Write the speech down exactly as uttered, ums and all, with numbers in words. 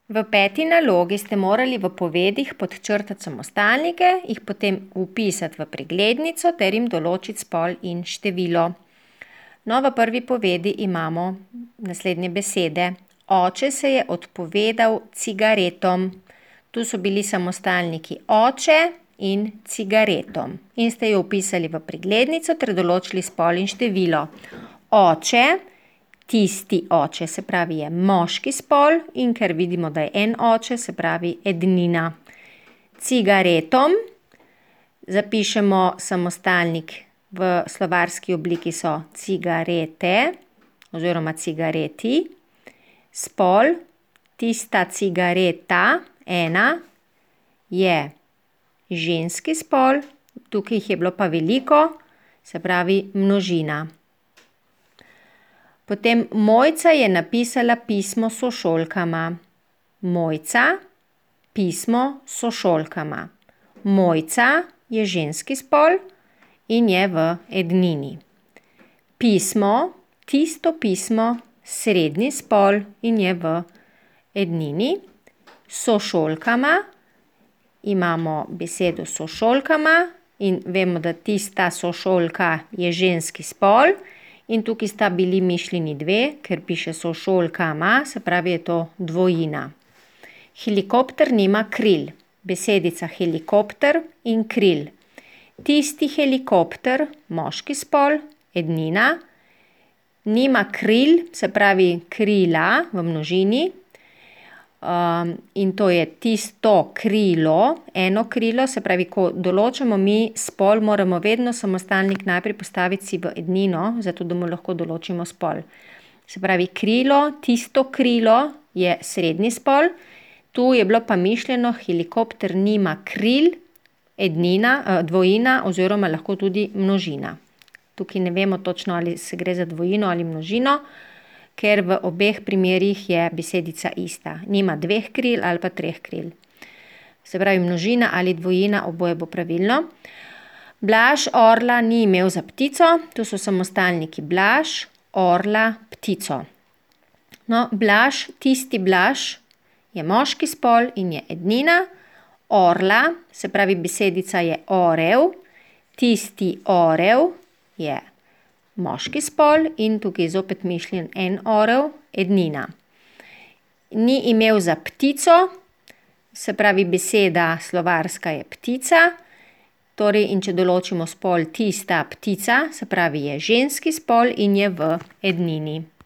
V peti nalogi ste morali v povedih podčrtati samostalnike, jih potem vpisati v preglednico ter jim določiti spol in število. No, v prvi povedi imamo naslednje besede. Oče se je odpovedal cigaretom. Tu so bili samostalniki oče in cigaretom. In ste jo vpisali v preglednico ter določili spol in število. Oče, tisti oče, se pravi, je moški spol in ker vidimo, da je en oče, se pravi ednina. Cigaretom zapišemo samostalnik v slovarski obliki so cigarete oziroma cigareti. Spol, tista cigareta, ena, je ženski spol, tukaj jih je bilo pa veliko, se pravi množina. Potem Mojca je napisala pismo sošolkama. Mojca, pismo sošolkama. Mojca je ženski spol in je v ednini. Pismo, tisto pismo, srednji spol in je v ednini. Sošolkama, imamo besedo sošolkama in vemo, da tista sošolka je ženski spol. In tukaj sta bili mišljeni dve, ker piše sošolkama, se pravi, je to dvojina. Helikopter nima kril. Besedica helikopter in kril. Tisti helikopter, moški spol, ednina. Nima kril, se pravi krila v množini. Um, in to je tisto krilo, eno krilo, se pravi, ko določamo mi spol, moramo vedno samostalnik najprej postaviti si v ednino, zato da mu lahko določimo spol. Se pravi, krilo, tisto krilo je srednji spol. Tu je bilo pa mišljeno, helikopter nima kril, ednina, dvojina oziroma lahko tudi množina. Tukaj ne vemo točno, ali se gre za dvojino ali množino, ker v obeh primerih je besedica ista. Nima dveh kril ali pa treh kril. Se pravi, množina ali dvojina, oboje bo pravilno. Blaž orla ni imel za ptico. Tu so samostalniki Blaž, orla, ptico. No, Blaž, tisti Blaž je moški spol in je ednina. Orla, se pravi, besedica je orel. Tisti orel je moški spol in tukaj je zopet mišljen en orel, ednina. Ni imel za ptico, se pravi, beseda slovarska je ptica. Torej, in če določimo spol tista ptica, se pravi, je ženski spol in je v ednini.